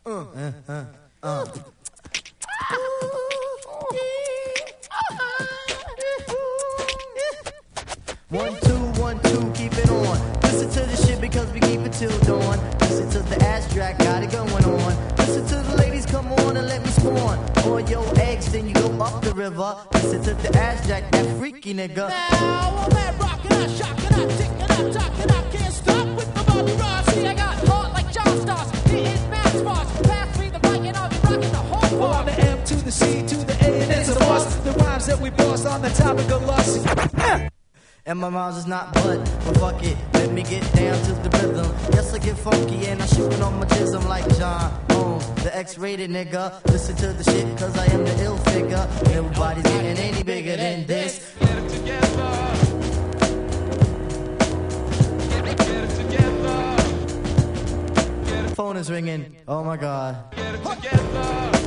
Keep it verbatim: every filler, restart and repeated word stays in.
Uh, uh, uh, uh. One, two, one, two, keep it on. Listen to the shit because we keep it till dawn. Listen to the ass track, got it going on. Listen to the ladies, come on and let me spawn. All your eggs, then you go up the river. Listen to the ass jack, that freaky nigga. Now, all that rockin', I shockin', I tickin', I talkin', I can't stop with the Bobby Ross. See, I got heart like John Stars, hitting fast spots. Pass me the mic and I'll be rockin' the whole bar. On the M to the C to the A and it's a must. The rhymes that we boss on the topic of lust. And my rhymes is not blood, but fuck it, let me get down to the rhythm. Yes, I get funky and I'm shooting on my jism like John Holmes, the X-rated nigga. Listen to the shit cause I am the ill figure. Nobody's getting any bigger than this. Get it together. Get it, get it together. Get it. Phone is ringing, oh my god. Get it together.